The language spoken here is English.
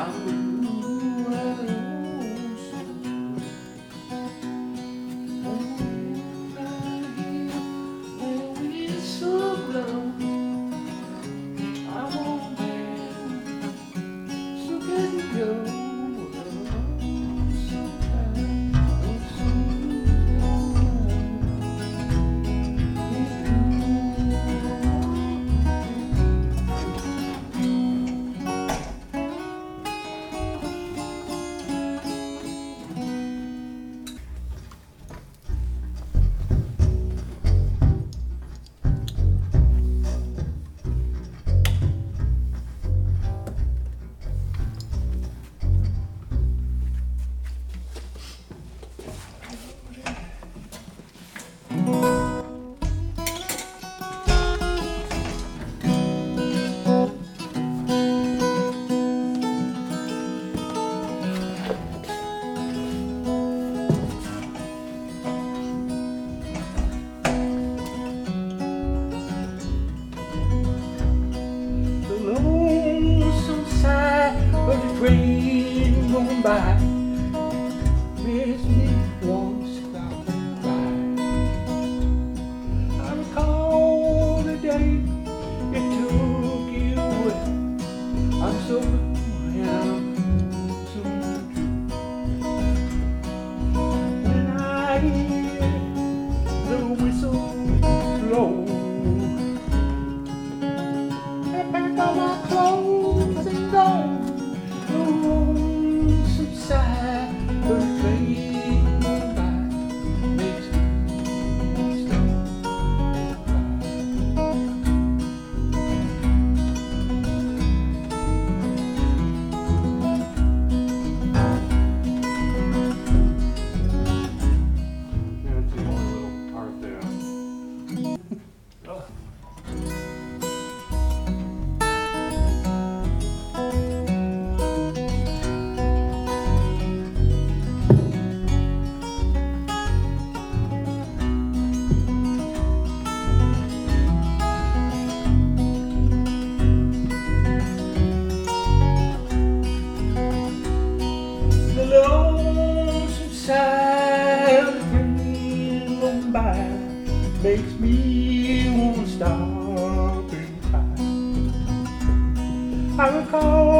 Train going by makes me want to stop and cry. I recall the day it took you away. I'm so blue, I am so true. When I hear the whistle blow, I pack all my clothes and go. Subside, but a train going by makes me stop and cry. Let's do one little part there. Oh. Lonesome side of the train going by makes me want to stop and cry. I recall